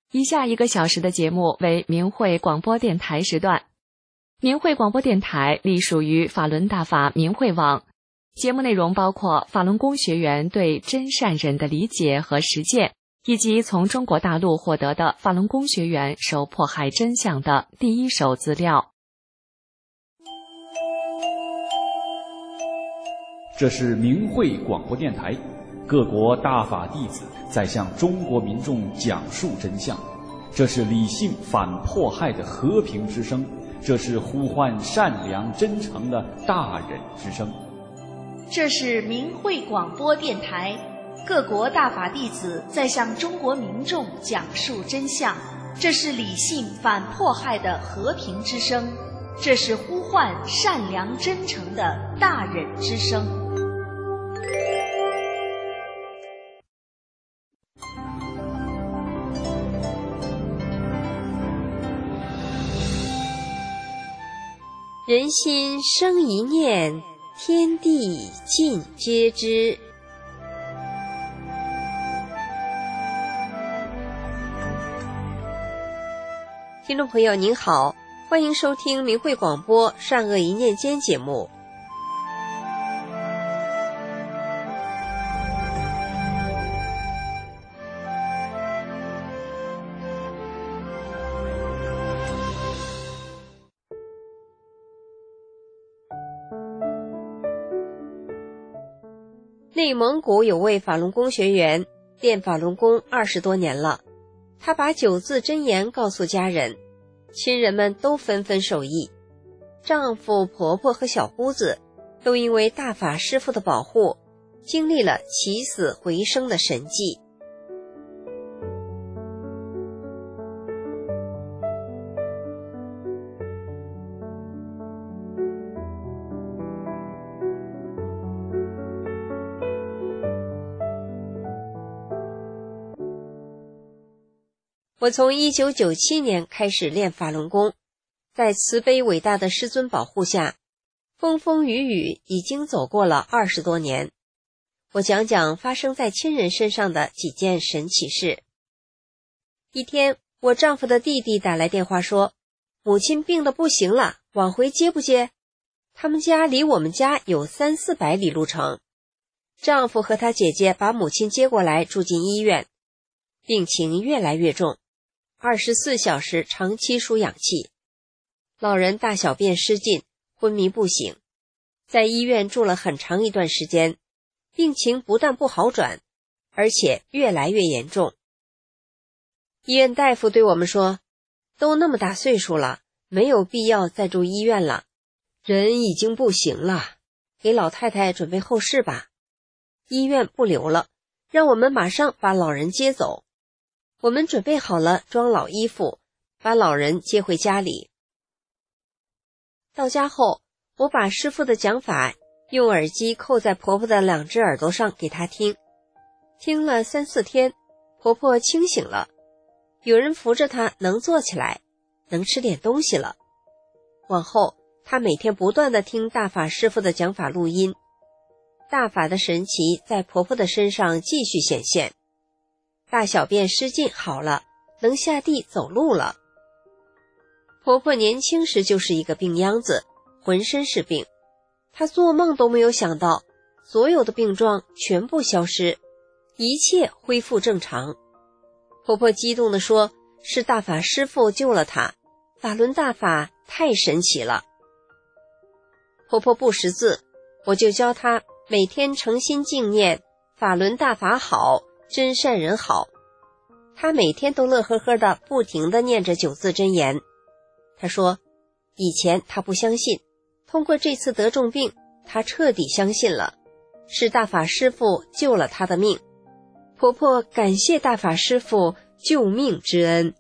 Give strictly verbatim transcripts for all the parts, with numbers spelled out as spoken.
以下一个小时的节目为明慧广播电台时段。明慧广播电台隶属于法轮大法明慧网，节目内容包括法轮功学员对真善忍的理解和实践，以及从中国大陆获得的法轮功学员受迫害真相的第一手资料。 这是明慧广播电台，各国大法弟子在向中国民众讲述真相，这是理性反迫害的和平之声，这是呼唤善良真诚的大忍之声。 这是明慧广播电台，各国大法弟子在向中国民众讲述真相，这是理性反迫害的和平之声，这是呼唤善良真诚的大忍之声。 人心生一念，天地尽皆知。听众朋友您好，欢迎收听明慧广播善恶一念间节目。内蒙古有位法轮功学员练法轮功二十多年了，他把九字真言告诉家人，亲人们都纷纷受益。丈夫、婆婆和小姑子都因为大法师父的保护，经历了起死回生的神迹。我从一九九七年开始练法轮功，在慈悲伟大的师尊保护下，风风雨雨已经走过了二十多年。我讲讲发生在亲人身上的几件神奇事。一天，我丈夫的弟弟打来电话说，母亲病得不行了，往回接不接？他们家离我们家有三四百里路程。丈夫和他姐姐把母亲接过来住进医院，病情越来越重，二十四小时长期输氧气，老人大小便失禁，昏迷不醒，在医院住了很长一段时间，病情不但不好转，而且越来越严重。医院大夫对我们说，都那么大岁数了，没有必要再住医院了，人已经不行了，给老太太准备后事吧。医院不留了，让我们马上把老人接走。我们准备好了装老衣服，把老人接回家里。到家后，我把师父的讲法用耳机扣在婆婆的两只耳朵上给她听，听了三四天，婆婆清醒了，有人扶着她能坐起来，能吃点东西了。往后，她每天不断地听大法师父的讲法录音，大法的神奇在婆婆的身上继续显现。大小便失禁好了，能下地走路了。婆婆年轻时就是一个病秧子，浑身是病，她做梦都没有想到，所有的病状全部消失，一切恢复正常。婆婆激动地说，是大法师父救了她，法轮大法太神奇了。婆婆不识字，我就教她每天诚心静念，法轮大法好，真善人好。他每天都乐呵呵的不停地念着九字真言。他说，以前他不相信，通过这次得重病，他彻底相信了，是大法师父救了他的命。婆婆感谢大法师父救命之恩。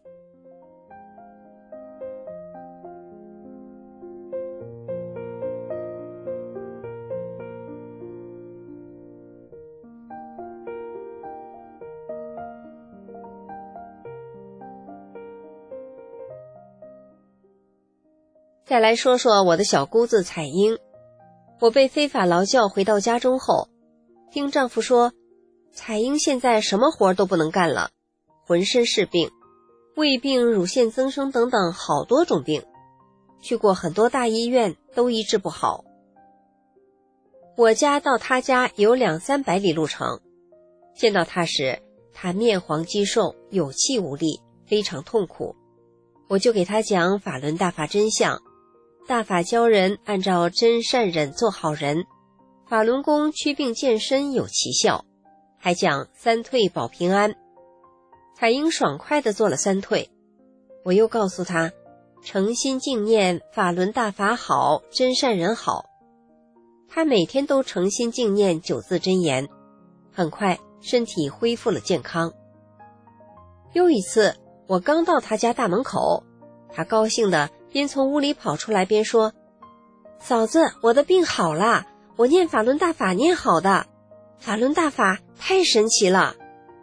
再来说说我的小姑子彩英。我被非法劳教回到家中后，听丈夫说，彩英现在什么活都不能干了，浑身是病， 胃病、乳腺增生等等好多种病，去过很多大医院都医治不好。我家到他家有两三百里路程，见到他时，他面黄肌瘦，有气无力，非常痛苦。我就给他讲法轮大法真相，大法教人按照真善忍做好人，法轮功祛病健身有奇效，还讲三退保平安。彩英爽快地做了三退。我又告诉他，诚心敬念法轮大法好，真善人好。他每天都诚心敬念九字真言，很快身体恢复了健康。又一次，我刚到他家大门口，他高兴地边从屋里跑出来边说，嫂子，我的病好了，我念法轮大法念好的，法轮大法太神奇了。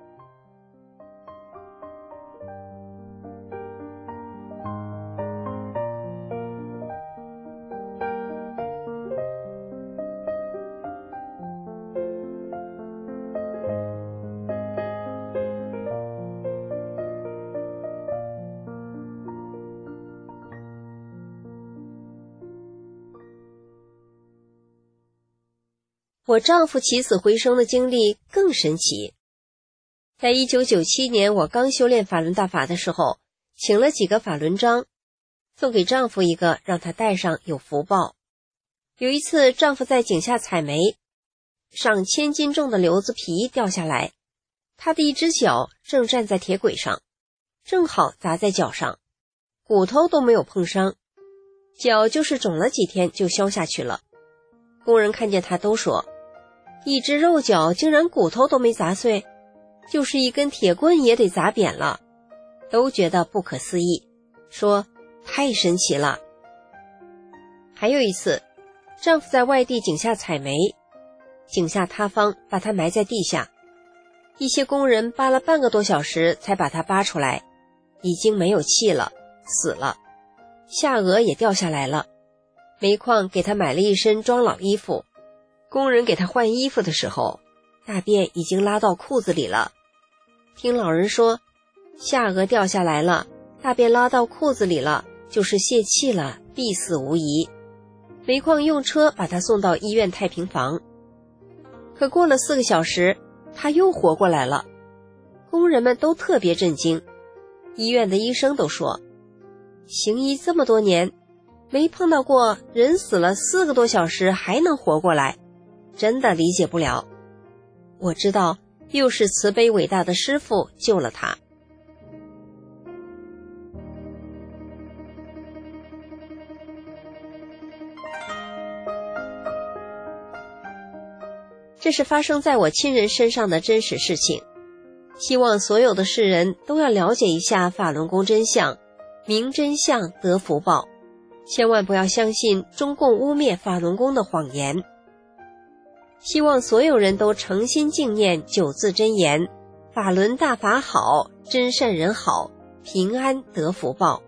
我丈夫起死回生的经历更神奇。在一九九七年，我刚修炼法轮大法的时候，请了几个法轮章，送给丈夫一个，让他戴上有福报。有一次，丈夫在井下采煤，上千斤重的瘤子皮掉下来，他的一只脚正站在铁轨上，正好砸在脚上，骨头都没有碰伤，脚就是肿了几天就消下去了。工人看见他都说，一只肉脚竟然骨头都没砸碎，就是一根铁棍也得砸扁了，都觉得不可思议，说太神奇了。还有一次，丈夫在外地井下采煤，井下塌方，把他埋在地下，一些工人扒了半个多小时才把他扒出来，已经没有气了，死了，下颚也掉下来了。煤矿给他买了一身装老衣服，工人给他换衣服的时候，大便已经拉到裤子里了。听老人说，下颚掉下来了，大便拉到裤子里了，就是泄气了，必死无疑。煤矿用车把他送到医院太平房，可过了四个小时，他又活过来了。工人们都特别震惊，医院的医生都说，行医这么多年，没碰到过人死了四个多小时还能活过来，真的理解不了。我知道，又是慈悲伟大的师父救了他。这是发生在我亲人身上的真实事情，希望所有的世人都要了解一下法轮功真相，明真相得福报，千万不要相信中共污蔑法轮功的谎言。希望所有人都诚心敬念九字真言，法轮大法好，真善人好，平安得福报。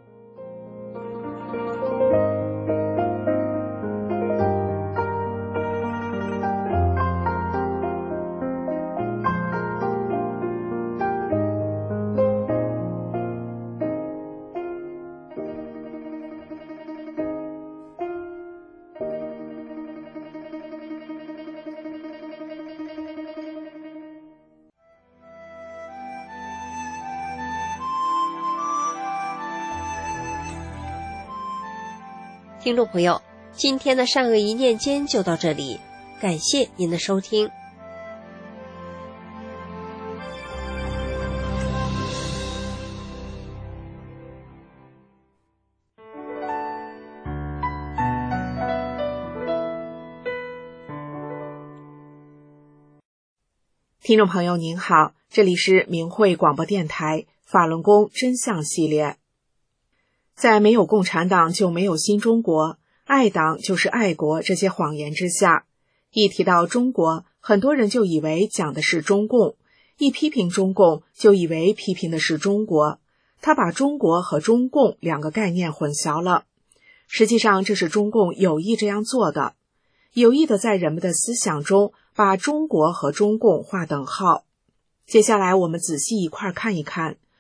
听众朋友，今天的善恶一念间就到这里，感谢您的收听。 听众朋友您好，这里是明慧广播电台法轮功真相系列。在没有共产党就没有新中国，爱党就是爱国这些谎言之下，一提到中国，很多人就以为讲的是中共，一批评中共就以为批评的是中国，他把中国和中共两个概念混淆了。实际上这是中共有意这样做的，有意的在人们的思想中把中国和中共划等号。接下来我们仔细一块看一看，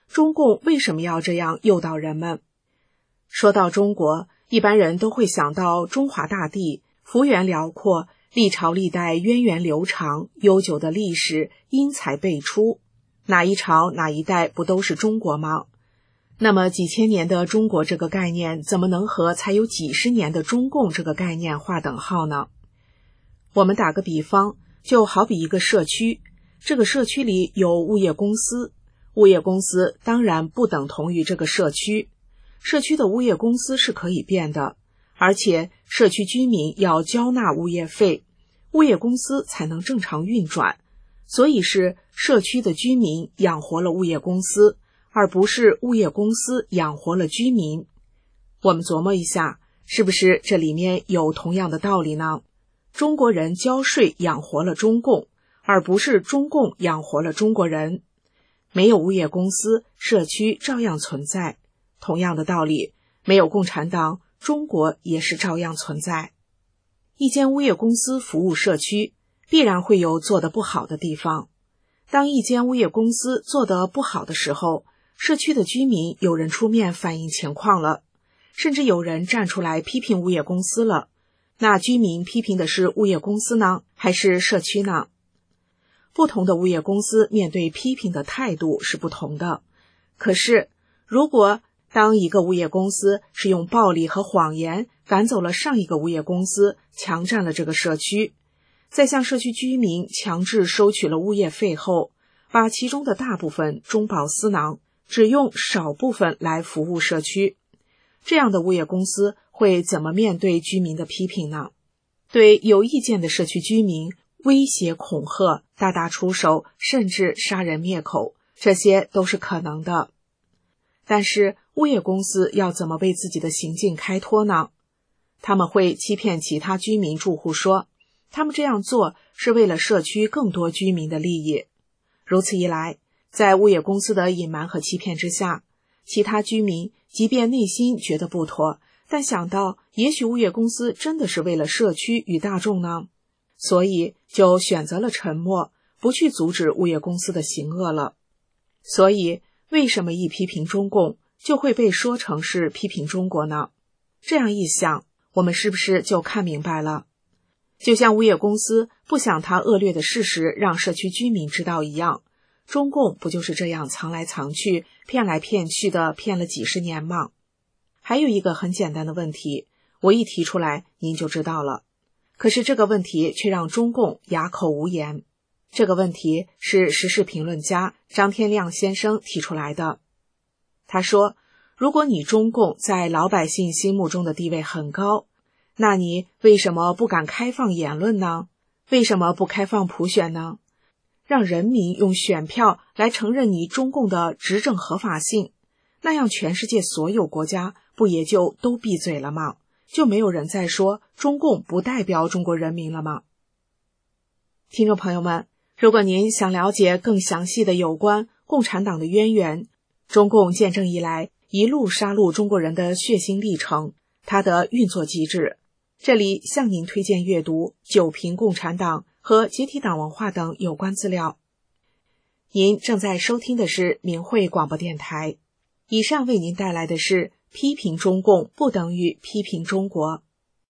中共为什么要这样诱导人们？说到中国，一般人都会想到中华大地，幅员辽阔，历朝历代源远流长，悠久的历史，英才辈出。哪一朝哪一代不都是中国吗？那么几千年的中国这个概念，怎么能和才有几十年的中共这个概念划等号呢？我们打个比方，就好比一个社区，这个社区里有物业公司，物业公司当然不等同于这个社区，社区的物业公司是可以变的，而且社区居民要交纳物业费，物业公司才能正常运转，所以是社区的居民养活了物业公司，而不是物业公司养活了居民。我们琢磨一下，是不是这里面有同样的道理呢？中国人交税养活了中共，而不是中共养活了中国人。没有物业公司，社区照样存在。同样的道理，没有共产党，中国也是照样存在。一间物业公司服务社区，必然会有做得不好的地方。当一间物业公司做得不好的时候，社区的居民有人出面反映情况了，甚至有人站出来批评物业公司了。那居民批评的是物业公司呢，还是社区呢？不同的物业公司面对批评的态度是不同的。可是，如果当一个物业公司是用暴力和谎言赶走了上一个物业公司，强占了这个社区，再向社区居民强制收取了物业费后，把其中的大部分中饱私囊，只用少部分来服务社区，这样的物业公司会怎么面对居民的批评呢？对有意见的社区居民威胁恐吓，大打出手，甚至杀人灭口，这些都是可能的。但是物业公司要怎么为自己的行径开脱呢？他们会欺骗其他居民住户说，他们这样做是为了社区更多居民的利益。如此一来，在物业公司的隐瞒和欺骗之下，其他居民即便内心觉得不妥，但想到也许物业公司真的是为了社区与大众呢，所以就选择了沉默，不去阻止物业公司的行恶了。所以为什么一批评中共就会被说成是批评中国呢？这样一想，我们是不是就看明白了？就像物业公司不想他恶劣的事实让社区居民知道一样，中共不就是这样藏来藏去，骗来骗去的骗了几十年吗？还有一个很简单的问题，我一提出来您就知道了，可是这个问题却让中共哑口无言。这个问题是时事评论家张天亮先生提出来的。他说，如果你中共在老百姓心目中的地位很高，那你为什么不敢开放言论呢？为什么不开放普选呢？让人民用选票来承认你中共的执政合法性，那样全世界所有国家不也就都闭嘴了吗？就没有人再说中共不代表中国人民了吗？听众朋友们，如果您想了解更详细的有关共产党的渊源，中共建政以来一路杀戮中国人的血腥历程，它的运作机制，这里向您推荐阅读《九评共产党》和解体党文化等有关资料。您正在收听的是明慧广播电台，以上为您带来的是批评中共不等于批评中国。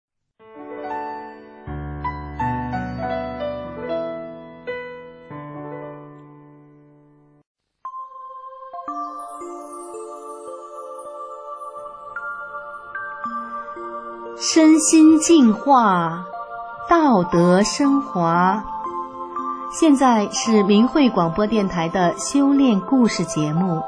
身心净化，道德升华。现在是明慧广播电台的修炼故事节目。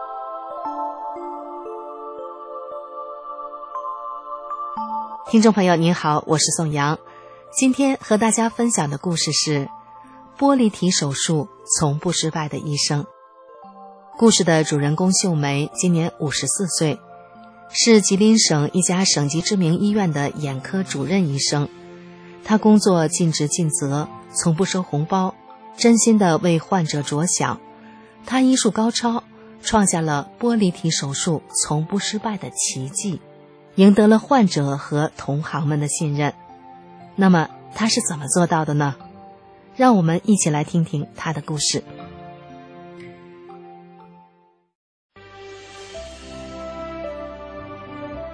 听众朋友您好，我是宋阳。今天和大家分享的故事是玻璃体手术从不失败的医生。故事的主人公秀梅今年五十四岁，是吉林省一家省级知名医院的眼科主任医生。他工作尽职尽责，从不收红包，真心地为患者着想。他医术高超，创下了玻璃体手术从不失败的奇迹，赢得了患者和同行们的信任。那么他是怎么做到的呢？让我们一起来听听他的故事。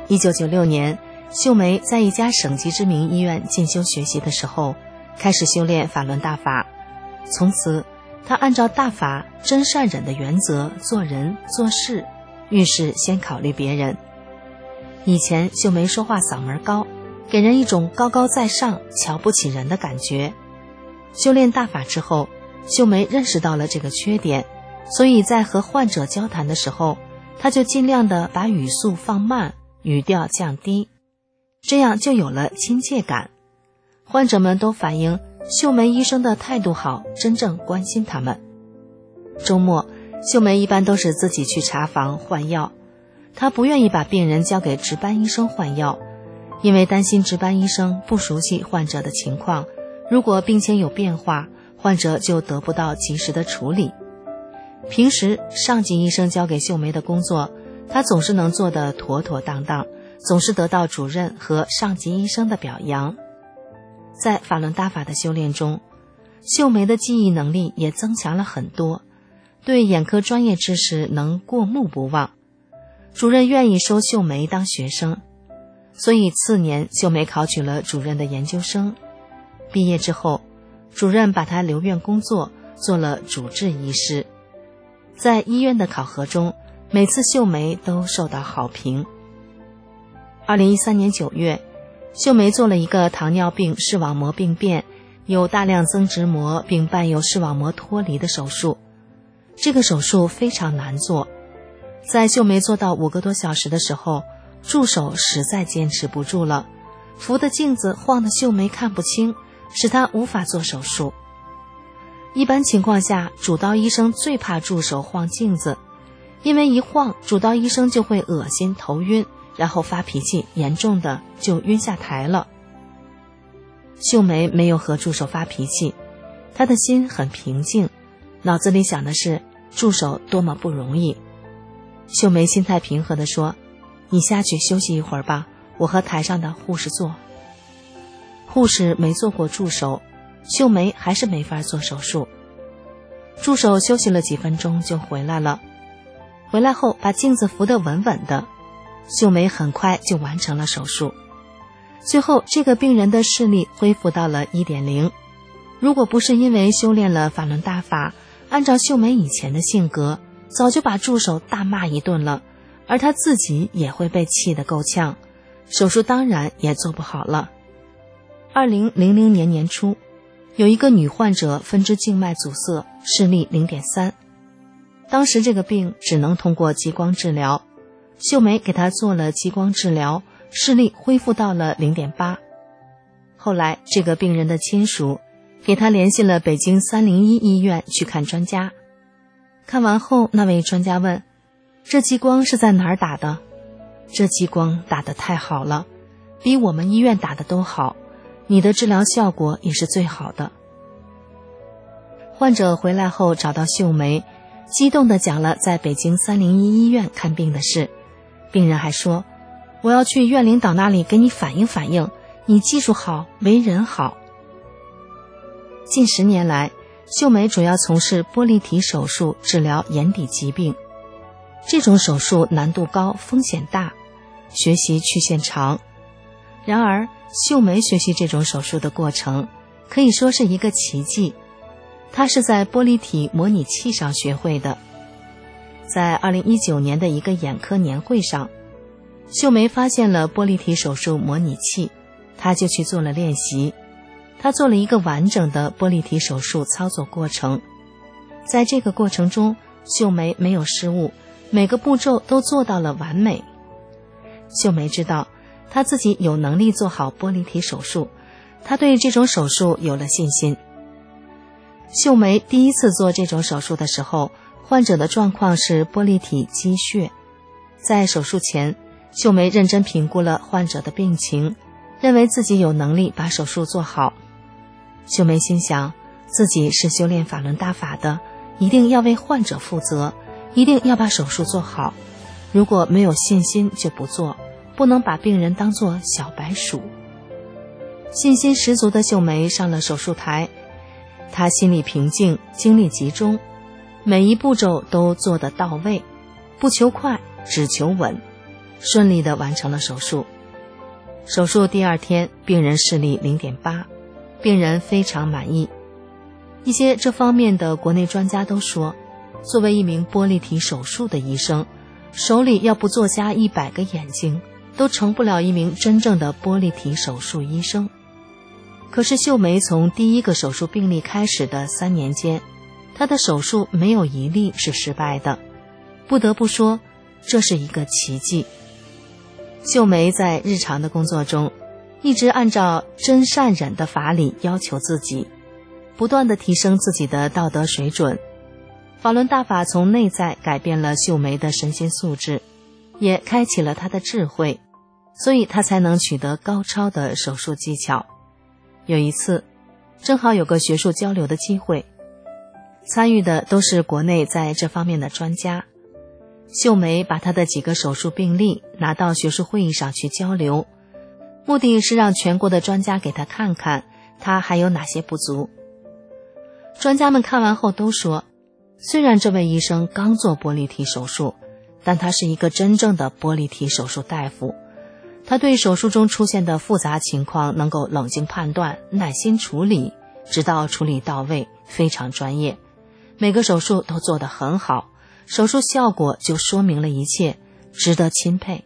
一九九六年，秀梅在一家省级知名医院进修学习的时候，开始修炼法轮大法。从此，她按照大法真善忍的原则做人做事，遇事先考虑别人。以前秀梅说话嗓门高，给人一种高高在上、瞧不起人的感觉。修炼大法之后，秀梅认识到了这个缺点，所以在和患者交谈的时候，她就尽量的把语速放慢，语调降低，这样就有了亲切感。患者们都反映秀梅医生的态度好，真正关心他们。周末，秀梅一般都是自己去查房换药，她不愿意把病人交给值班医生换药，因为担心值班医生不熟悉患者的情况，如果病情有变化，患者就得不到及时的处理。平时上级医生交给秀梅的工作，她总是能做得妥妥当当，总是得到主任和上级医生的表扬。在法轮大法的修炼中，秀梅的记忆能力也增强了很多，对眼科专业知识能过目不忘。主任愿意收秀梅当学生，所以次年秀梅考取了主任的研究生。毕业之后，主任把她留院工作，做了主治医师。在医院的考核中，每次秀梅都受到好评。二零一三年九月，秀梅做了一个糖尿病视网膜病变，有大量增殖膜并伴有视网膜脱离的手术。这个手术非常难做，在秀梅做到五个多小时的时候，助手实在坚持不住了，扶的镜子晃得秀梅看不清，使她无法做手术。一般情况下，主刀医生最怕助手晃镜子，因为一晃，主刀医生就会恶心头晕，然后发脾气，严重的就晕下台了。秀梅没有和助手发脾气，她的心很平静，脑子里想的是助手多么不容易。秀梅心态平和地说，你下去休息一会儿吧，我和台上的护士做。护士没做过助手，秀梅还是没法做手术。助手休息了几分钟就回来了，回来后把镜子扶得稳稳的，秀梅很快就完成了手术。最后这个病人的视力恢复到了 一点零。 如果不是因为修炼了法轮大法，按照秀梅以前的性格，早就把助手大骂一顿了，而她自己也会被气得够呛，手术当然也做不好了。二零零零年年初，有一个女患者分支静脉阻塞，视力 零点三， 当时这个病只能通过激光治疗，秀梅给她做了激光治疗，视力恢复到了 零点八。 后来这个病人的亲属给她联系了北京三零一医院去看专家。看完后，那位专家问，这激光是在哪儿打的？这激光打得太好了，比我们医院打的都好，你的治疗效果也是最好的。患者回来后找到秀梅，激动地讲了在北京三零一医院看病的事。病人还说，我要去院领导那里给你反映反映，你技术好，为人好。近十年来，秀梅主要从事玻璃体手术治疗眼底疾病。这种手术难度高，风险大，学习曲线长。然而，秀梅学习这种手术的过程可以说是一个奇迹。她是在玻璃体模拟器上学会的。在二零一九年的一个眼科年会上，秀梅发现了玻璃体手术模拟器，她就去做了练习。她做了一个完整的玻璃体手术操作过程。在这个过程中，秀梅没有失误，每个步骤都做到了完美。秀梅知道她自己有能力做好玻璃体手术，她对这种手术有了信心。秀梅第一次做这种手术的时候，患者的状况是玻璃体积血。在手术前，秀梅认真评估了患者的病情，认为自己有能力把手术做好。秀梅心想，自己是修炼法轮大法的，一定要为患者负责，一定要把手术做好。如果没有信心就不做，不能把病人当作小白鼠。信心十足的秀梅上了手术台，她心里平静，精力集中，每一步骤都做得到位，不求快，只求稳。 顺利地完成了手术。手术第二天，病人视力 零点八， 病人非常满意。一些这方面的国内专家都说，作为一名玻璃体手术的医生，手里要不做瞎一百个眼睛，都成不了一名真正的玻璃体手术医生。可是秀梅从第一个手术病例开始的三年间，她的手术没有一例是失败的，不得不说，这是一个奇迹。秀梅在日常的工作中，一直按照真善忍的法理要求自己，不断地提升自己的道德水准。法轮大法从内在改变了秀梅的身心素质，也开启了她的智慧，所以她才能取得高超的手术技巧。有一次，正好有个学术交流的机会，参与的都是国内在这方面的专家。秀梅把她的几个手术病例拿到学术会议上去交流，目的是让全国的专家给她看看她还有哪些不足。专家们看完后都说，虽然这位医生刚做玻璃体手术，但他是一个真正的玻璃体手术大夫，他对手术中出现的复杂情况能够冷静判断，耐心处理，直到处理到位，非常专业。每个手术都做得很好，手术效果就说明了一切，值得钦佩。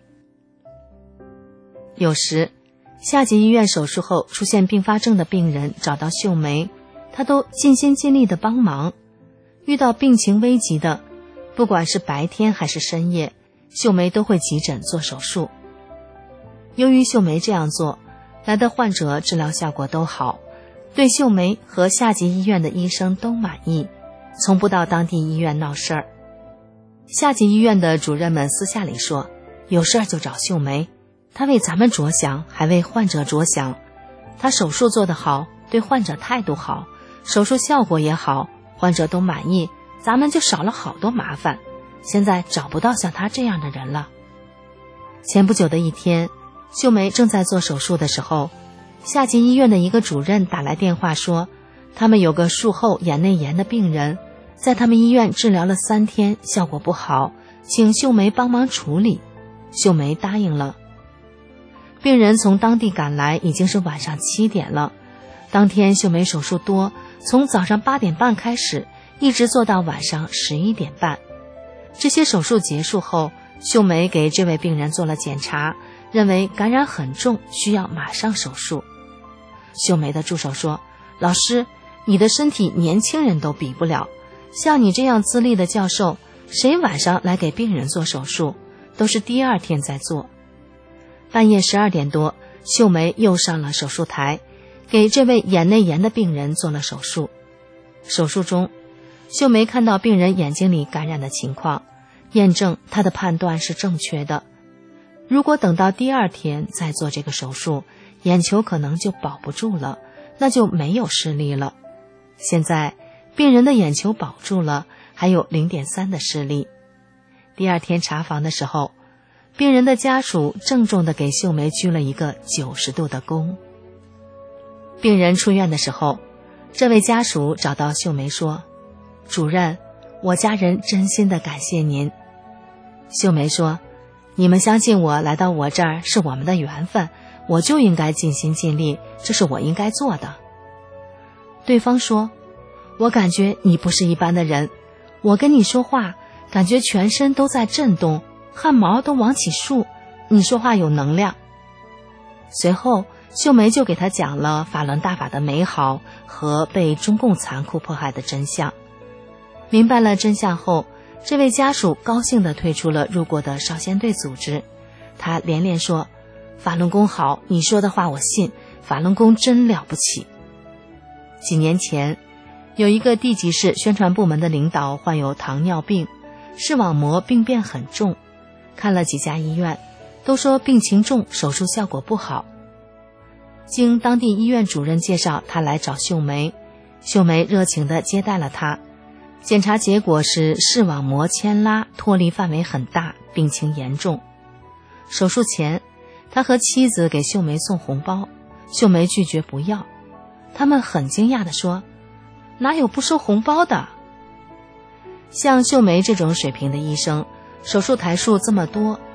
有时下级医院手术后出现并发症的病人找到秀梅，她都尽心尽力地帮忙。遇到病情危急的，不管是白天还是深夜，秀梅都会急诊做手术。由于秀梅这样做，来的患者治疗效果都好，对秀梅和下级医院的医生都满意，从不到当地医院闹事儿。下级医院的主任们私下里说，有事儿就找秀梅，她为咱们着想，还为患者着想。她手术做得好，对患者态度好，手术效果也好，患者都满意，咱们就少了好多麻烦。现在找不到像她这样的人了。前不久的一天，秀梅正在做手术的时候，下级医院的一个主任打来电话说，他们有个术后眼内炎的病人，在他们医院治疗了三天，效果不好，请秀梅帮忙处理。秀梅答应了。病人从当地赶来已经是晚上七点了。当天秀梅手术多，从早上八点半开始，一直做到晚上十一点半。这些手术结束后，秀梅给这位病人做了检查，认为感染很重，需要马上手术。秀梅的助手说，老师，你的身体年轻人都比不了，像你这样资历的教授，谁晚上来给病人做手术，都是第二天再做。半夜十二点多，秀梅又上了手术台，给这位眼内炎的病人做了手术。手术中，秀梅看到病人眼睛里感染的情况，验证她的判断是正确的。如果等到第二天再做这个手术，眼球可能就保不住了，那就没有视力了。现在病人的眼球保住了，还有 零点三 的视力。第二天查房的时候，病人的家属郑重地给秀梅鞠了一个九十度的躬。病人出院的时候，这位家属找到秀梅说，主任，我家人真心的感谢您。秀梅说，你们相信我来到我这儿是我们的缘分，我就应该尽心尽力，这是我应该做的。对方说，我感觉你不是一般的人，我跟你说话，感觉全身都在震动，汗毛都往起竖，你说话有能量。随后秀梅就给他讲了法轮大法的美好和被中共残酷迫害的真相。明白了真相后，这位家属高兴地退出了入过的少先队组织。他连连说，法轮功好，你说的话我信，法轮功真了不起。几年前，有一个地级市宣传部门的领导患有糖尿病，视网膜病变很重，看了几家医院，都说病情重，手术效果不好。经当地医院主任介绍，他来找秀梅，秀梅热情地接待了他。检查结果是视网膜牵拉脱离范围很大，病情严重。手术前，他和妻子给秀梅送红包，秀梅拒绝不要。他们很惊讶地说，哪有不收红包的？像秀梅这种水平的医生，手术台数这么多，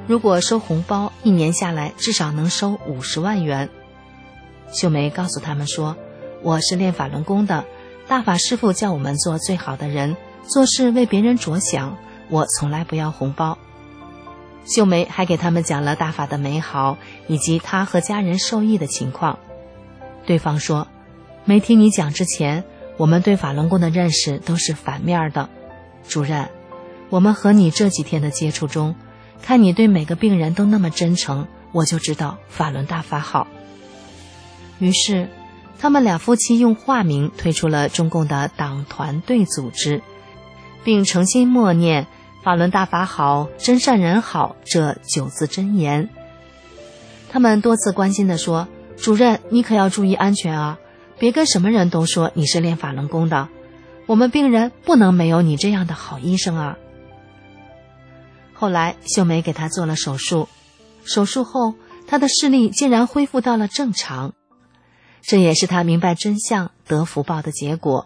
如果收红包，一年下来至少能收五十万元。秀梅告诉他们说，我是练法轮功的，大法师父叫我们做最好的人，做事为别人着想，我从来不要红包。秀梅还给他们讲了大法的美好，以及她和家人受益的情况。对方说，没听你讲之前，我们对法轮功的认识都是反面的。主任，我们和你这几天的接触中，看你对每个病人都那么真诚，我就知道法轮大法好。于是他们俩夫妻用化名推出了中共的党团队组织，并诚心默念法轮大法好，真善人好这九字真言。他们多次关心地说，主任，你可要注意安全啊，别跟什么人都说你是练法轮功的，我们病人不能没有你这样的好医生啊。后来秀梅给他做了手术，手术后他的视力竟然恢复到了正常，这也是他明白真相得福报的结果。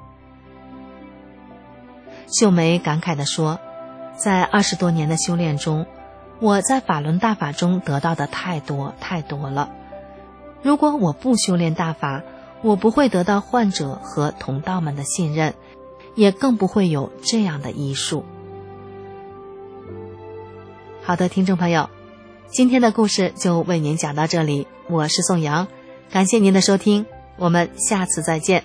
秀梅感慨地说，在二十多年的修炼中，我在法轮大法中得到的太多太多了。如果我不修炼大法，我不会得到患者和同道们的信任，也更不会有这样的医术。好的，听众朋友，今天的故事就为您讲到这里，我是宋阳，感谢您的收听，我们下次再见。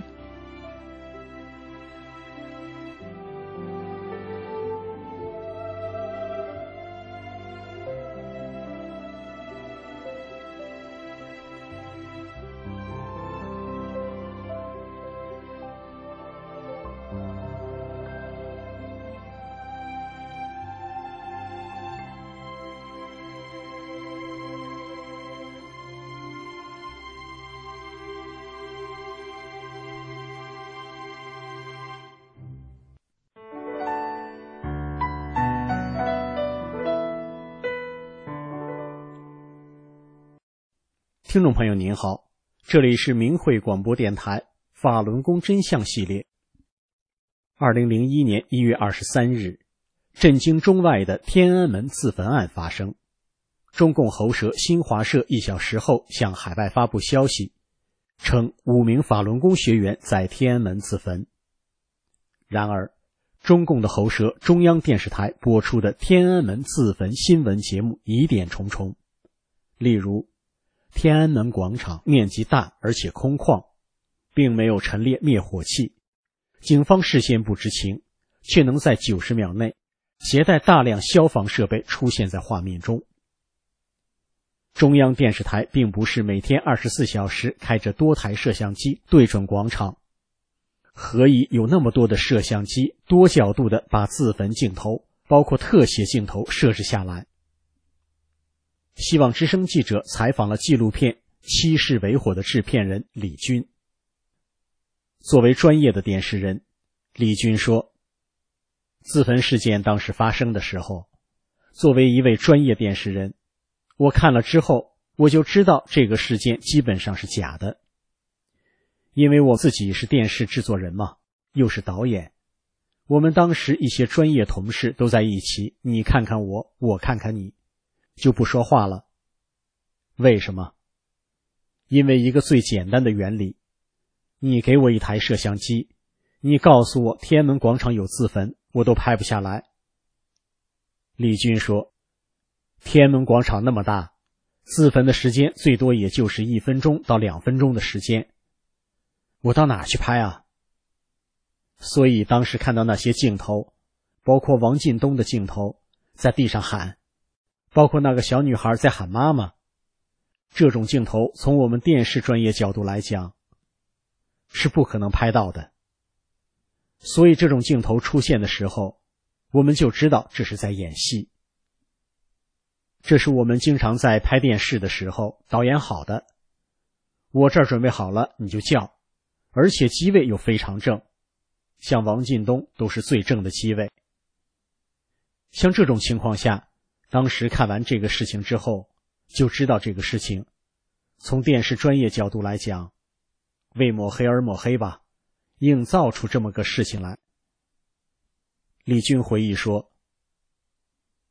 听众朋友您好，这里是明慧广播电台法轮功真相系列。二零零一年一月二十三日，震惊中外的天安门自焚案发生。中共喉舌新华社一小时后向海外发布消息，称五名法轮功学员在天安门自焚。然而，中共的喉舌中央电视台播出的天安门自焚新闻节目疑点重重，例如天安门广场面积大而且空旷，并没有陈列灭火器，警方事先不知情，却能在九十秒内携带大量消防设备出现在画面中。中央电视台并不是每天二十四小时开着多台摄像机对准广场，何以有那么多的摄像机多角度的把自焚镜头包括特写镜头设置下来？希望之声记者采访了纪录片《七世为火》的制片人李军。作为专业的电视人，李军说，自焚事件当时发生的时候，作为一位专业电视人，我看了之后，我就知道这个事件基本上是假的。因为我自己是电视制作人嘛，又是导演，我们当时一些专业同事都在一起，你看看我，我看看你，就不说话了。为什么？因为一个最简单的原理，你给我一台摄像机，你告诉我天安门广场有自焚，我都拍不下来。李军说，天安门广场那么大，自焚的时间最多也就是一分钟到两分钟的时间，我到哪去拍啊？所以当时看到那些镜头，包括王进东的镜头，在地上喊，包括那个小女孩在喊妈妈，这种镜头从我们电视专业角度来讲，是不可能拍到的。所以这种镜头出现的时候，我们就知道这是在演戏。这是我们经常在拍电视的时候导演好的，我这儿准备好了你就叫，而且机位又非常正，像王进东都是最正的机位。像这种情况下，当时看完这个事情之后，就知道这个事情从电视专业角度来讲，为抹黑而抹黑吧，硬造出这么个事情来。李军回忆说，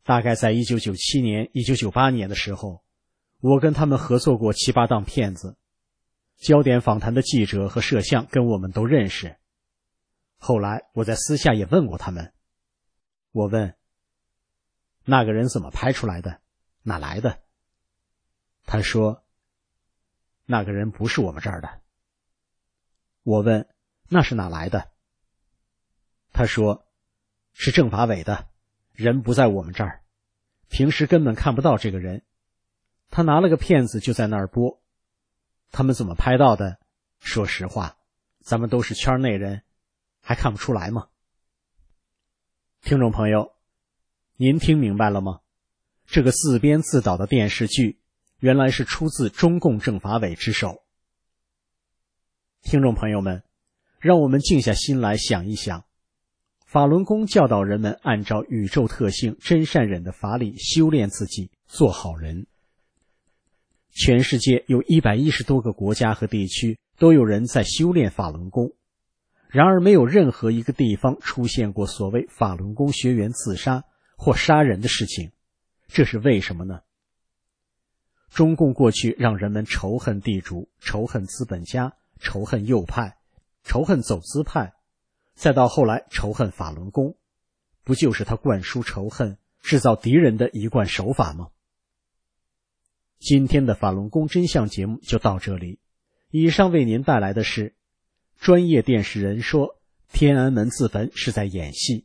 大概在一九九七年、一九九八年的时候，我跟他们合作过七八档片子，焦点访谈的记者和摄像跟我们都认识。后来我在私下也问过他们，我问那个人怎么拍出来的，哪来的？他说那个人不是我们这儿的。我问那是哪来的？他说是政法委的，人不在我们这儿，平时根本看不到这个人，他拿了个片子就在那儿播。他们怎么拍到的？说实话，咱们都是圈内人，还看不出来吗？听众朋友，您听明白了吗？这个自编自导的电视剧原来是出自中共政法委之手。听众朋友们，让我们静下心来想一想，法轮功教导人们按照宇宙特性真善忍的法理修炼自己，做好人。全世界有一百一十多个国家和地区都有人在修炼法轮功，然而没有任何一个地方出现过所谓法轮功学员自杀或杀人的事情，这是为什么呢？中共过去让人们仇恨地主，仇恨资本家，仇恨右派，仇恨走资派，再到后来仇恨法轮功，不就是他灌输仇恨、制造敌人的一贯手法吗？今天的法轮功真相节目就到这里，以上为您带来的是专业电视人说天安门自焚是在演戏。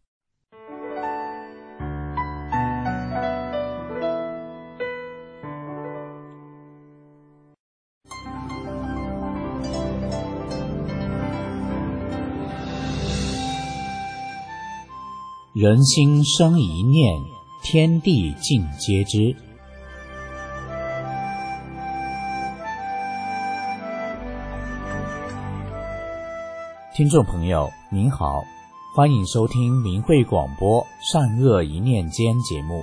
人心生一念，天地尽皆知。听众朋友您好，欢迎收听明慧广播善恶一念间节目。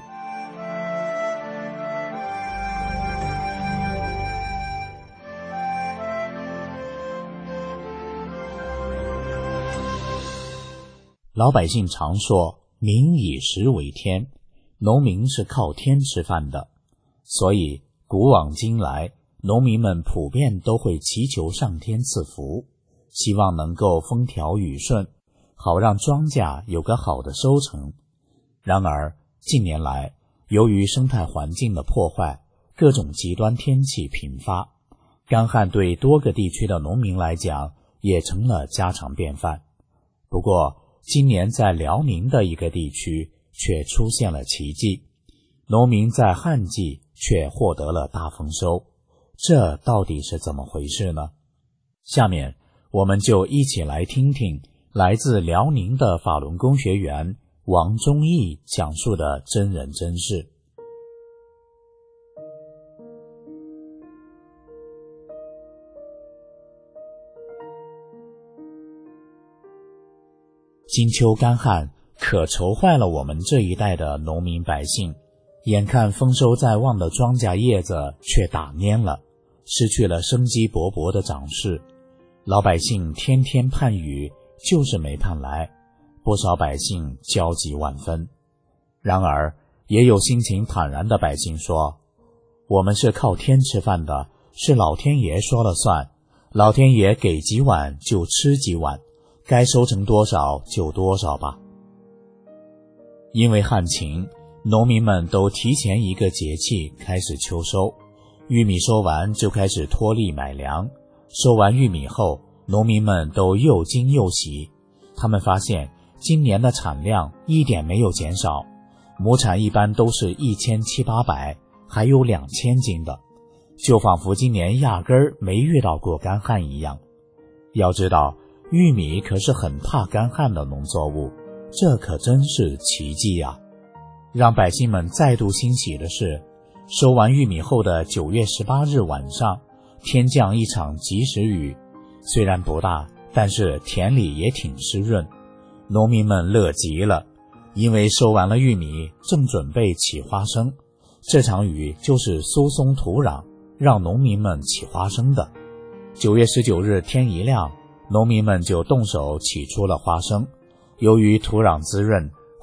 老百姓常说民以食为天，农民是靠天吃饭的，所以古往今来，农民们普遍都会祈求上天赐福，希望能够风调雨顺，好让庄稼有个好的收成。然而近年来，由于生态环境的破坏，各种极端天气频发，干旱对多个地区的农民来讲也成了家常便饭。不过今年在辽宁的一个地区却出现了奇迹，农民在旱季却获得了大丰收，这到底是怎么回事呢？下面我们就一起来听听来自辽宁的法轮功学员王忠义讲述的真人真事。金秋干旱可愁坏了我们这一代的农民百姓，眼看丰收在望的庄稼叶子却打蔫了，失去了生机勃勃的长势。老百姓天天盼雨，就是没盼来，不少百姓焦急万分。然而也有心情坦然的百姓说，我们是靠天吃饭的，是老天爷说了算，老天爷给几碗就吃几碗，该收成多少就多少吧。因为旱情，农民们都提前一个节气开始秋收，玉米收完就开始脱粒买粮。收完玉米后，农民们都又惊又喜，他们发现今年的产量一点没有减少，亩产一般都是一千七八百，还有两千斤的，就仿佛今年压根儿没遇到过干旱一样。要知道，玉米可是很怕干旱的农作物，这可真是奇迹呀！让百姓们再度欣喜的是，收完玉米后的九月十八日晚上，天降一场及时雨，虽然不大，但是田里也挺湿润，农民们乐极了，因为收完了玉米，正准备起花生，这场雨就是疏松土壤，让农民们起花生的。九月十九日天一亮，农民们就动手起出了花生，由于土壤滋润，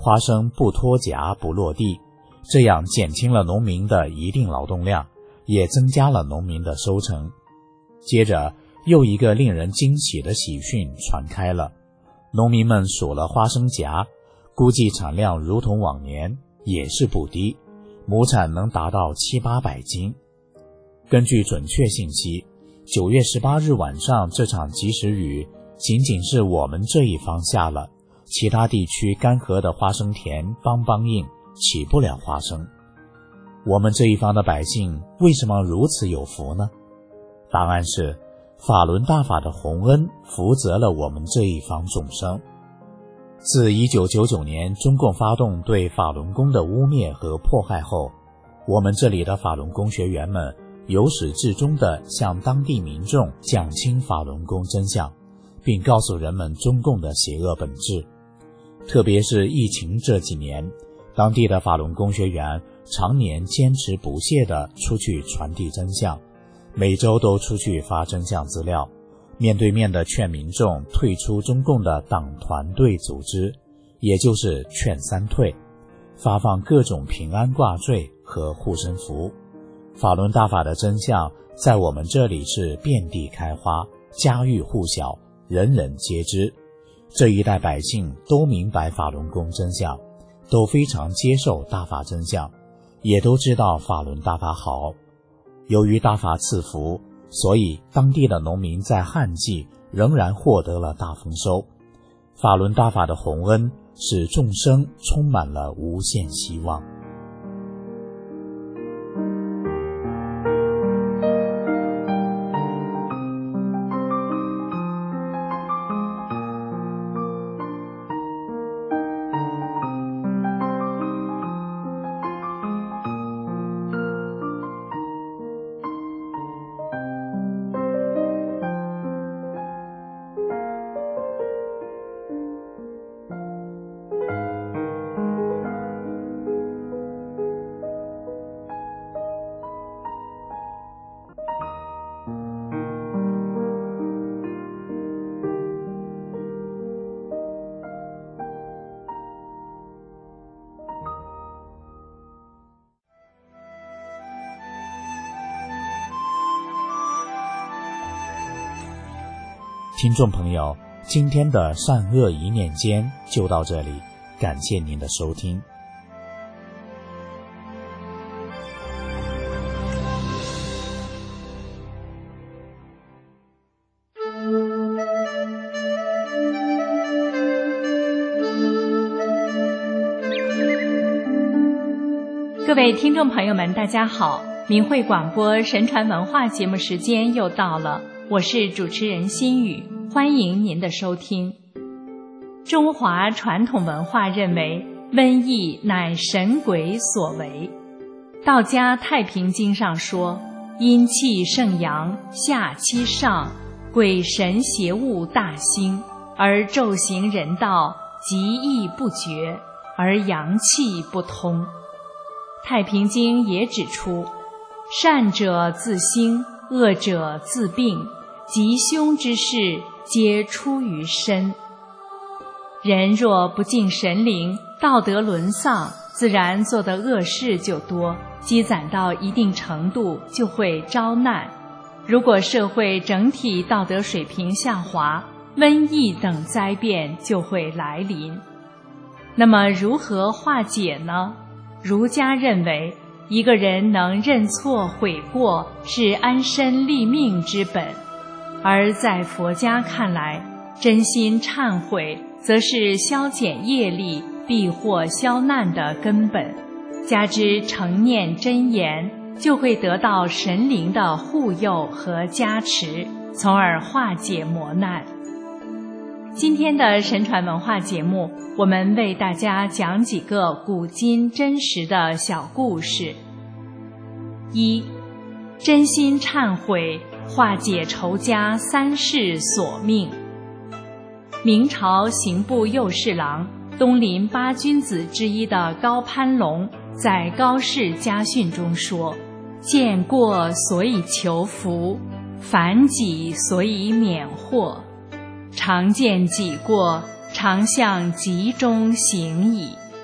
花生不脱荚不落地，这样减轻了农民的一定劳动量，也增加了农民的收成。接着又一个令人惊喜的喜讯传开了，农民们数了花生荚，估计产量如同往年，也是不低，亩产能达到七八百斤。根据准确信息，九月十八日晚上这场及时雨仅仅是我们这一方下了，其他地区干涸的花生田邦邦硬，起不了花生。我们这一方的百姓为什么如此有福呢？答案是法轮大法的洪恩福泽了我们这一方众生。自一九九九年中共发动对法轮功的污蔑和迫害后，我们这里的法轮功学员们由始至终地向当地民众讲清法轮功真相，并告诉人们中共的邪恶本质。特别是疫情这几年，当地的法轮功学员常年坚持不懈地出去传递真相，每周都出去发真相资料，面对面地劝民众退出中共的党团队组织，也就是劝三退，发放各种平安挂坠和护身符。法轮大法的真相在我们这里是遍地开花，家喻户晓，人人皆知。这一代百姓都明白法轮功真相，都非常接受大法真相，也都知道法轮大法好。由于大法赐福，所以当地的农民在旱季仍然获得了大丰收。法轮大法的洪恩使众生充满了无限希望。听众朋友，今天的善恶一念间就到这里，感谢您的收听。 各位听众朋友们，大家好，明慧广播神传文化节目时间又到了，我是主持人心雨，欢迎您的收听。中华传统文化认为，瘟疫乃神鬼所为。道家太平经上说，阴气盛阳，下欺上，鬼神邪物大兴，而骤行人道，极易不绝，而阳气不通。太平经也指出，善者自兴，恶者自病，吉凶之事皆出于身。人若不敬神灵，道德沦丧，自然做的恶事就多，积攒到一定程度就会招难。如果社会整体道德水平下滑，瘟疫等灾变就会来临。那么如何化解呢？儒家认为，一个人能认错悔过是安身立命之本，而在佛家看来，真心忏悔则是消减业力、避祸消难的根本。加之诚念真言，就会得到神灵的护佑和加持，从而化解磨难。今天的神传文化节目，我们为大家讲几个古今真实的小故事。一，真心忏悔，化解仇家三世所命。明朝刑部右侍郎、东林八君子之一的高攀龙在高氏家训中说：见过所以求福，反己所以免祸。常见己过，常向吉中行矣。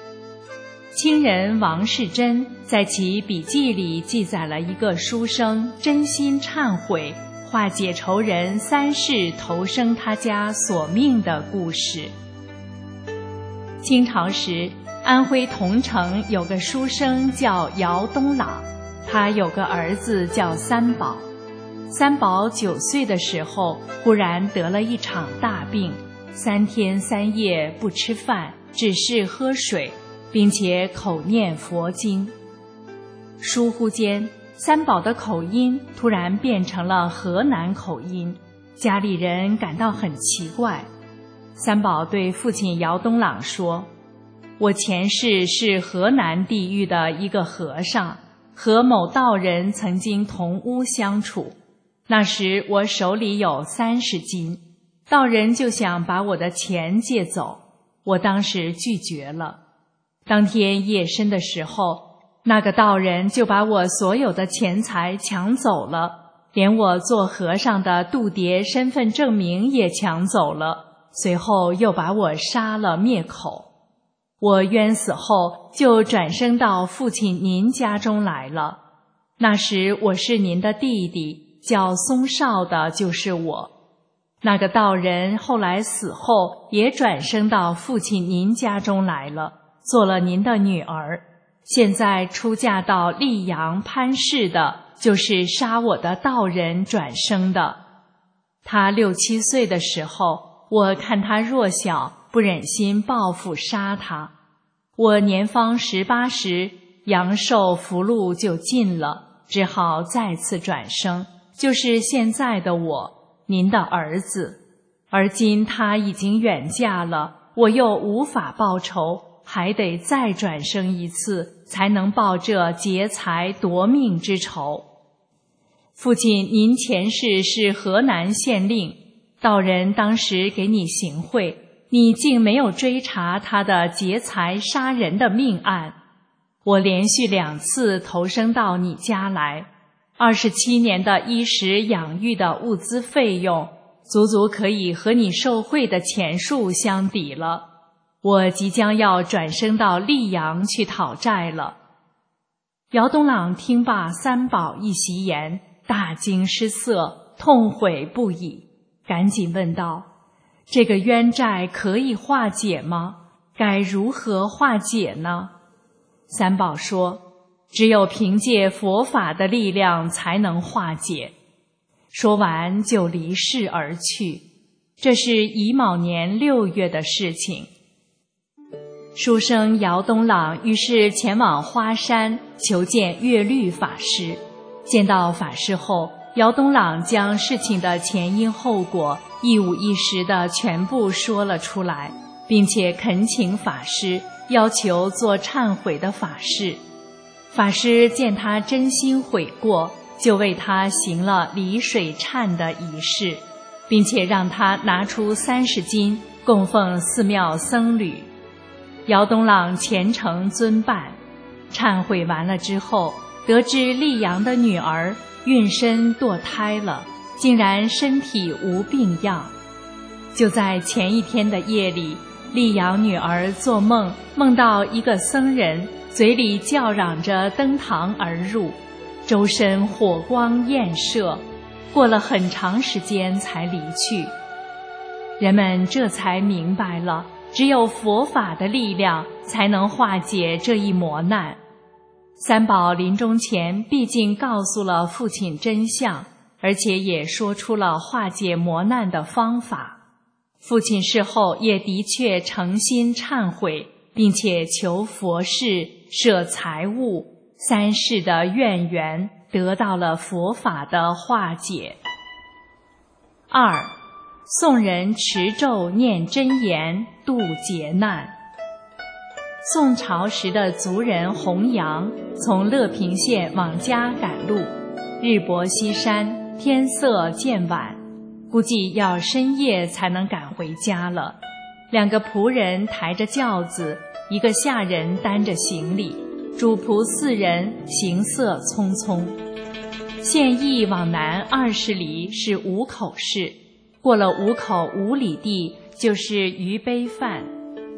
清人王世贞在其笔记里记载了一个书生真心忏悔，化解仇人三世投生他家索命的故事。清朝时，安徽桐城有个书生叫姚东朗，他有个儿子叫三宝。三宝九岁的时候，忽然得了一场大病，三天三夜不吃饭，只是喝水，并且口念佛经。疏忽间，三宝的口音突然变成了河南口音，家里人感到很奇怪。三宝对父亲姚东朗说：“我前世是河南地狱的一个和尚，和某道人曾经同屋相处。那时我手里有三十斤，道人就想把我的钱借走，我当时拒绝了。当天夜深的时候，那个道人就把我所有的钱财抢走了，连我做和尚的度牒身份证明也抢走了，随后又把我杀了灭口。我冤死后就转生到父亲您家中来了，那时我是您的弟弟，叫松少的就是我。那个道人后来死后也转生到父亲您家中来了，做了您的女儿，现在出嫁到溧阳潘氏的就是杀我的道人转生的。他六七岁的时候，我看他弱小，不忍心报复杀他。我年方十八时，阳寿福禄就尽了，只好再次转生，就是现在的我，您的儿子。而今他已经远嫁了，我又无法报仇，还得再转生一次，才能报这劫财夺命之仇。父亲，您前世是河南县令，道人当时给你行贿，你竟没有追查他的劫财杀人的命案。我连续两次投生到你家来，二十七年的衣食养育的物资费用，足足可以和你受贿的钱数相抵了。我即将要转生到溧阳去讨债了。姚东朗听罢三宝一席言，大惊失色，痛悔不已，赶紧问道：这个冤债可以化解吗？该如何化解呢？三宝说：只有凭借佛法的力量才能化解。说完就离世而去。这是乙卯年六月的事情。书生姚东朗于是前往花山求见月律法师。见到法师后，姚东朗将事情的前因后果一五一十地全部说了出来，并且恳请法师要求做忏悔的法事。法师见他真心悔过，就为他行了离水忏的仪式，并且让他拿出三十金供奉寺庙僧侣。姚东朗虔诚遵办，忏悔完了之后，得知溧阳的女儿孕身堕胎了，竟然身体无病恙。就在前一天的夜里，溧阳女儿做梦，梦到一个僧人嘴里叫嚷着登堂而入，周身火光焰射，过了很长时间才离去。人们这才明白了，只有佛法的力量才能化解这一磨难。三宝临终前毕竟告诉了父亲真相，而且也说出了化解磨难的方法。父亲事后也的确诚心忏悔，并且求佛事舍财物，三世的愿缘得到了佛法的化解。二，宋人持咒念真言度劫难。宋朝时的族人洪阳从乐平县往家赶路，日薄西山，天色渐晚，估计要深夜才能赶回家了。两个仆人抬着轿子，一个下人担着行李，主仆四人行色匆匆。县邑往南二十里是五口市，过了五口五里地就是于卑范。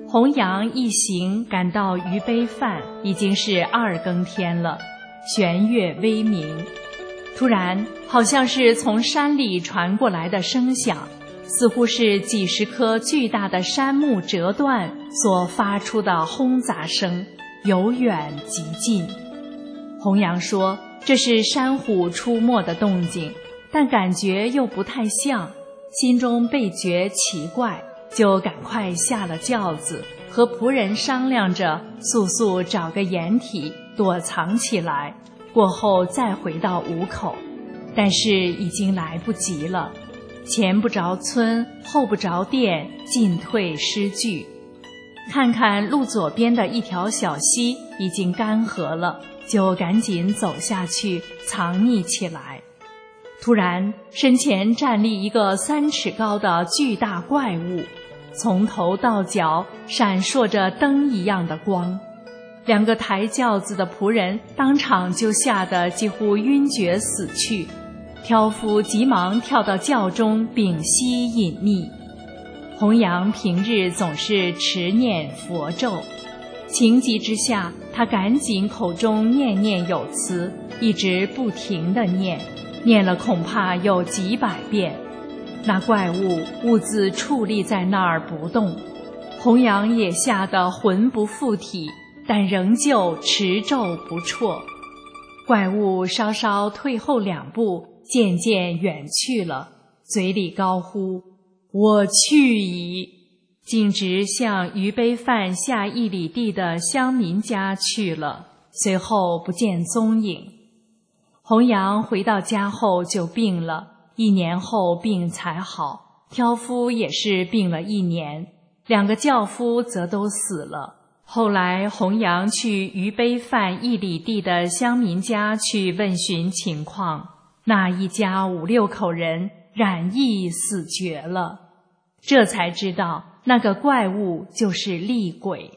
弘扬一行赶到于悲范，已经是二更天了，弦乐微明。突然，好像是从山里传过来的声响，似乎是几十棵巨大的杉木折断所发出的轰杂声，由远及近。弘扬说这是山虎出没的动静，但感觉又不太像，心中倍觉奇怪，就赶快下了轿子，和仆人商量着速速找个掩体躲藏起来，过后再回到五口。但是已经来不及了，前不着村，后不着店，进退失据。看看路左边的一条小溪已经干涸了，就赶紧走下去藏匿起来。突然，身前站立一个三尺高的巨大怪物，从头到脚闪烁着灯一样的光。两个抬轿子的仆人当场就吓得几乎晕厥死去，挑夫急忙跳到轿中屏息隐匿。弘扬平日总是持念佛咒，情急之下，他赶紧口中念念有词，一直不停地念，念了恐怕有几百遍。那怪物兀自矗立在那儿不动，弘扬也吓得魂不附体，但仍旧持咒不辍。怪物稍稍退后两步，渐渐远去了，嘴里高呼：“我去矣！”径直向于悲范下一里地的乡民家去了，随后不见踪影。弘扬回到家后就病了，一年后病才好，挑夫也是病了一年，两个轿夫则都死了。后来弘扬去于悲范一里地的乡民家去问询情况，那一家五六口人染疫死绝了，这才知道那个怪物就是厉鬼。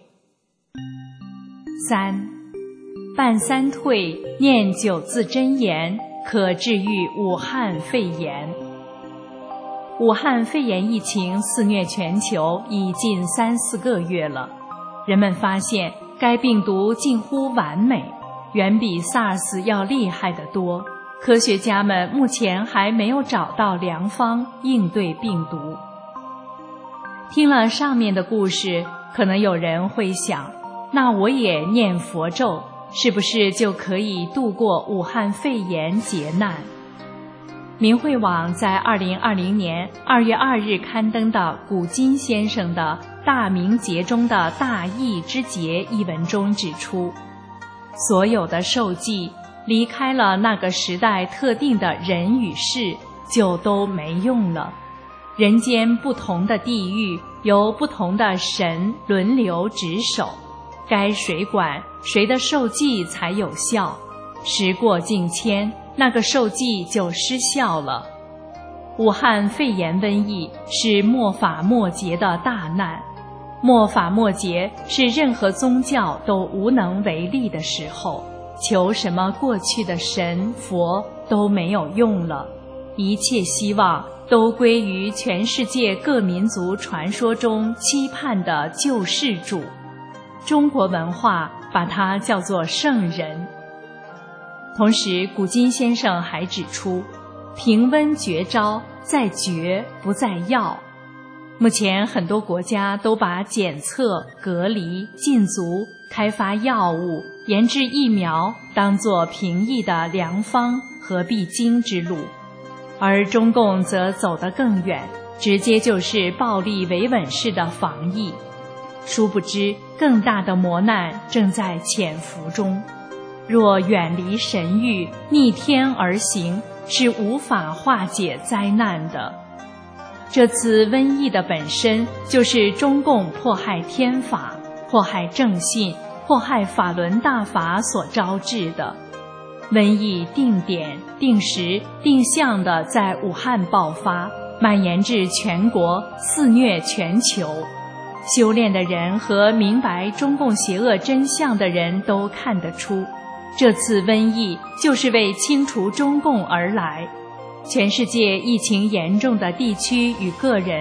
三，办三退，念九字真言，可治愈武汉肺炎。武汉肺炎疫情肆虐全球已近三四个月了，人们发现该病毒近乎完美，远比 SARS 要厉害得多。科学家们目前还没有找到良方应对病毒。听了上面的故事，可能有人会想，那我也念佛咒，是不是就可以度过武汉肺炎劫难？明慧网在二零二零年二月二日刊登的古今先生的《大明劫中的大疫之劫》一文中指出，所有的受记离开了那个时代特定的人与事，就都没用了。人间不同的地域，由不同的神轮流值守，该谁管谁的受记才有效。时过境迁，那个受记就失效了。武汉肺炎瘟疫是末法末劫的大难，末法末劫是任何宗教都无能为力的时候，求什么过去的神佛都没有用了，一切希望都归于全世界各民族传说中期盼的救世主。中国文化把它叫做圣人。同时，古今先生还指出，平温绝招，在绝不在药。目前很多国家都把检测、隔离、禁足、开发药物、研制疫苗当作平疫的良方和必经之路，而中共则走得更远，直接就是暴力维稳式的防疫。殊不知，更大的磨难正在潜伏中。若远离神谕，逆天而行，是无法化解灾难的。这次瘟疫的本身就是中共迫害天法、迫害正信、迫害法轮大法所招致的。瘟疫定点、定时、定向地在武汉爆发，蔓延至全国，肆虐全球。修炼的人和明白中共邪恶真相的人都看得出，这次瘟疫就是为清除中共而来。全世界疫情严重的地区与个人，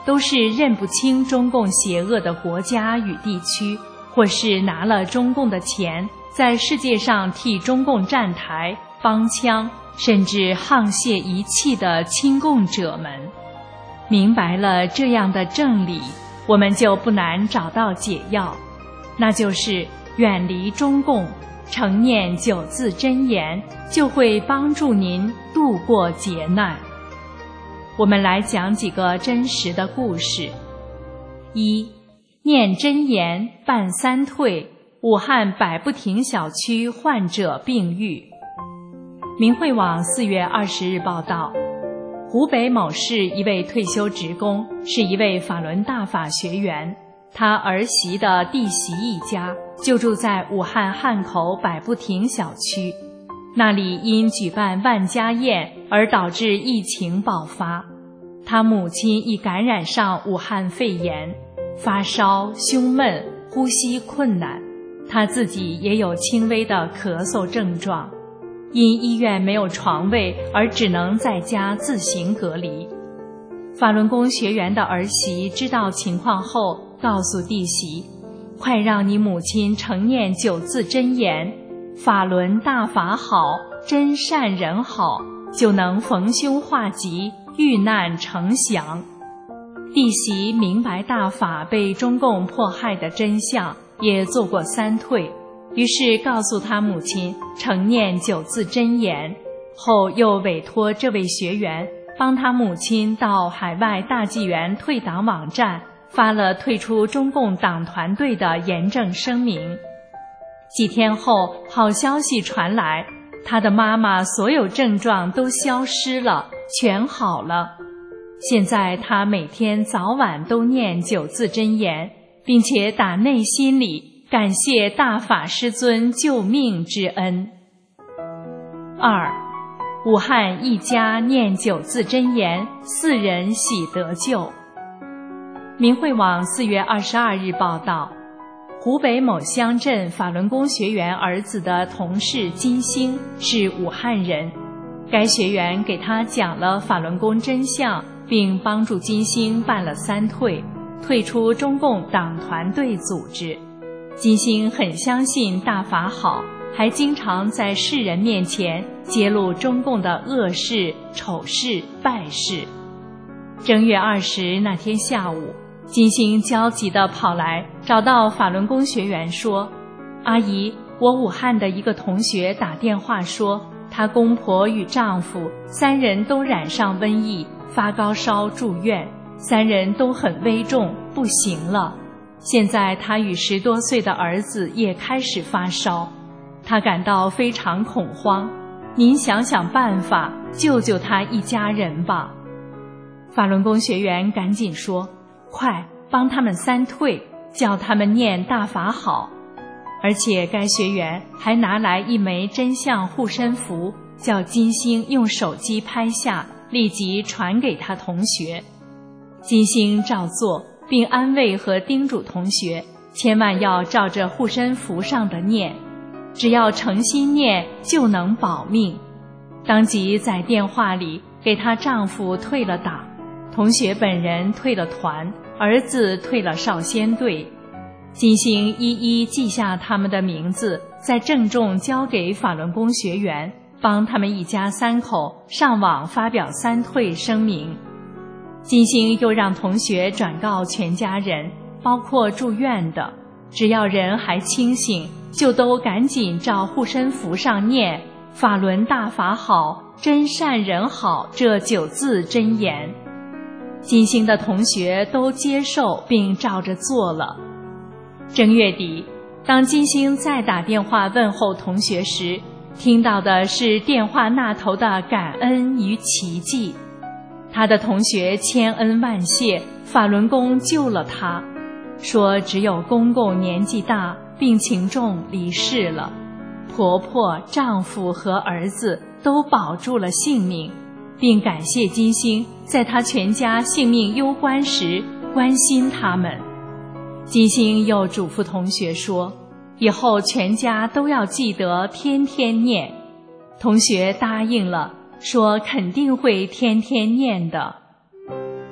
都是认不清中共邪恶的国家与地区，或是拿了中共的钱，在世界上替中共站台、帮腔，甚至沆瀣一气的亲共者们。明白了这样的正理，我们就不难找到解药，那就是远离中共，常念九字真言，就会帮助您度过劫难。我们来讲几个真实的故事。一，念真言办三退，武汉百步亭小区患者病愈。明慧网四月二十日报道，湖北某市一位退休职工是一位法轮大法学员，他儿媳的弟媳一家就住在武汉汉口百步亭小区，那里因举办万家宴而导致疫情爆发。他母亲已感染上武汉肺炎，发烧、胸闷、呼吸困难，他自己也有轻微的咳嗽症状，因医院没有床位而只能在家自行隔离。法轮功学员的儿媳知道情况后，告诉弟媳，快让你母亲承念九字真言，法轮大法好，真善人好，就能逢凶化吉，遇难成祥。弟媳明白大法被中共迫害的真相，也做过三退，于是告诉他母亲承念九字真言，后又委托这位学员帮他母亲到海外大纪元退党网站发了退出中共党团队的严正声明。几天后，好消息传来，他的妈妈所有症状都消失了，全好了。现在他每天早晚都念九字真言，并且打内心里感谢大法师尊救命之恩。二，武汉一家念九字真言，四人喜得救。明慧网四月二十二日报道，湖北某乡镇法轮功学员儿子的同事金星是武汉人，该学员给他讲了法轮功真相，并帮助金星办了三退，退出中共党团队组织。金星很相信大法好，还经常在世人面前揭露中共的恶事、丑事、败事。正月二十那天下午，金星焦急地跑来找到法轮功学员说，阿姨，我武汉的一个同学打电话说，她公婆与丈夫三人都染上瘟疫，发高烧住院，三人都很危重，不行了。现在她与十多岁的儿子也开始发烧，她感到非常恐慌，您想想办法，救救她一家人吧。法轮功学员赶紧说，快帮他们三退，叫他们念大法好。而且该学员还拿来一枚真相护身符，叫金星用手机拍下，立即传给他同学。金星照做，并安慰和叮嘱同学千万要照着护身符上的念，只要诚心念就能保命。当即在电话里给她丈夫退了党，同学本人退了团，儿子退了少先队。金星一一记下他们的名字，再郑重交给法轮功学员，帮他们一家三口上网发表三退声明。金星又让同学转告全家人，包括住院的，只要人还清醒，就都赶紧照护身符上念法轮大法好，真善人好这九字真言。金星的同学都接受并照着做了。正月底，当金星再打电话问候同学时，听到的是电话那头的感恩与奇迹。他的同学千恩万谢，法轮功救了他，说只有公公年纪大，病情重离世了，婆婆、丈夫和儿子都保住了性命，并感谢金星在他全家性命攸关时关心他们。金星又嘱咐同学说，以后全家都要记得天天念。同学答应了，说肯定会天天念的。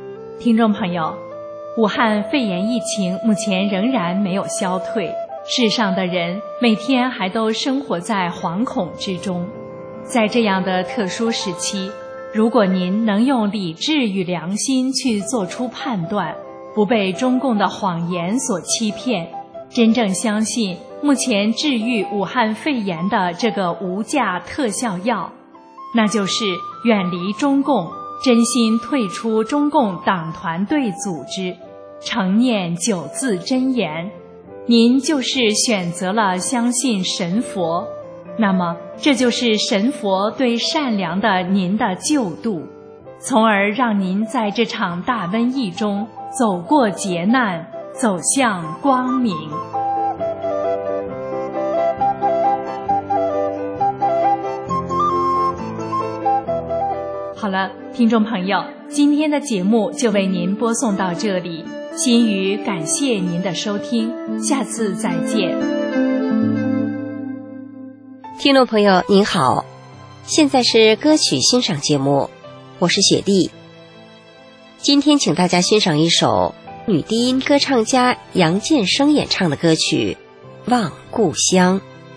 听众朋友，武汉肺炎疫情目前仍然没有消退，世上的人每天还都生活在惶恐之中。在这样的特殊时期，如果您能用理智与良心去做出判断，不被中共的谎言所欺骗，真正相信目前治愈武汉肺炎的这个无价特效药，那就是远离中共，真心退出中共党团队组织，诚念九字真言，您就是选择了相信神佛，那么这就是神佛对善良的您的救度，从而让您在这场大瘟疫中走过劫难，走向光明。好了，听众朋友，今天的节目就为您播送到这里，心语感谢您的收听，下次再见。 听众朋友您好，现在是歌曲欣赏节目，我是雪莉。今天请大家欣赏一首女低音歌唱家杨建生演唱的歌曲《望故乡》。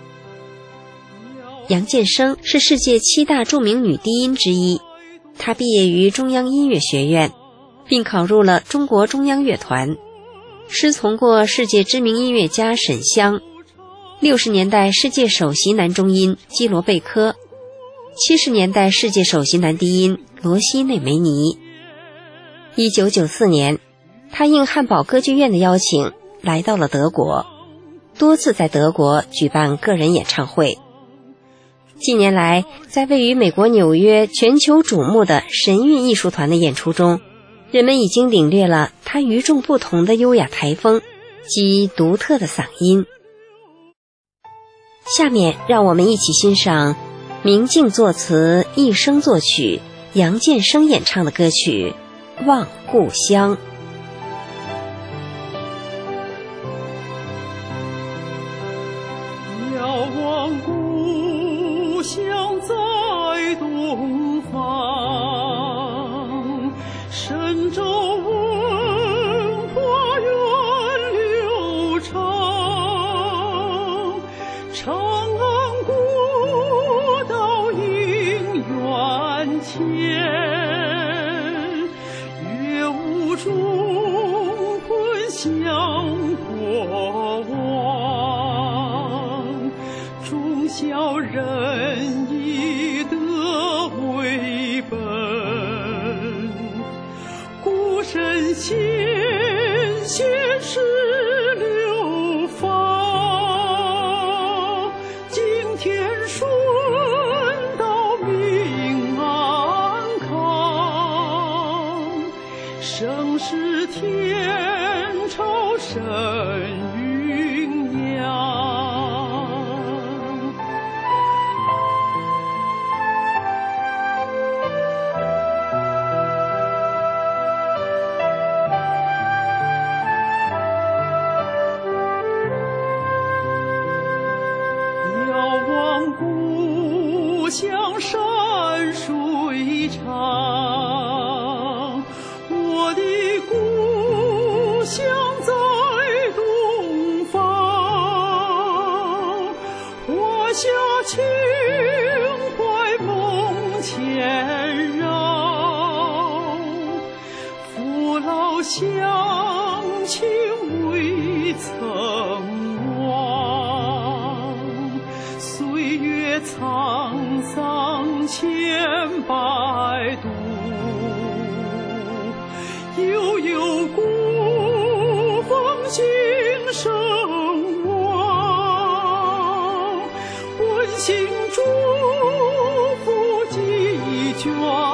杨建生是世界七大著名女低音之一，她毕业于中央音乐学院，并考入了中国中央乐团，师从过世界知名音乐家沈湘，六十年代世界首席男中音基罗贝科，七十年代世界首席男低音罗西内梅尼。一九九四年，他应汉堡歌剧院的邀请来到了德国，多次在德国举办个人演唱会。近年来，在位于美国纽约全球瞩目的神韵艺术团的演出中，人们已经领略了他与众不同的优雅台风及独特的嗓音。下面让我们一起欣赏明镜作词、一生作曲、杨建生演唱的歌曲《望故乡》。 遥望故乡在东方，神州文化源流长，长安古道应远前，乐舞中昆香过往，忠孝仁义德为本，古神先贤是流芳，敬天顺道明安康，盛世天朝神韵扬。故乡山水长，我的故乡在东方，华夏情怀梦千绕，父老乡亲未曾忘，岁月沧桑千百度，悠悠古风今生望，温馨祝福几眷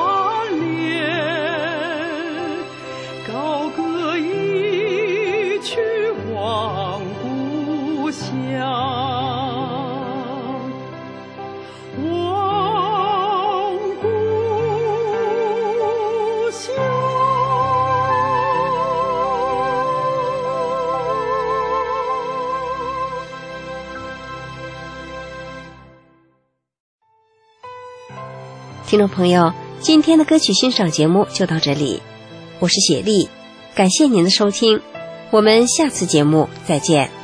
恋，高歌一曲望故乡。 听众朋友，今天的歌曲欣赏节目就到这里， 我是雪莉，感谢您的收听，我们下次节目再见。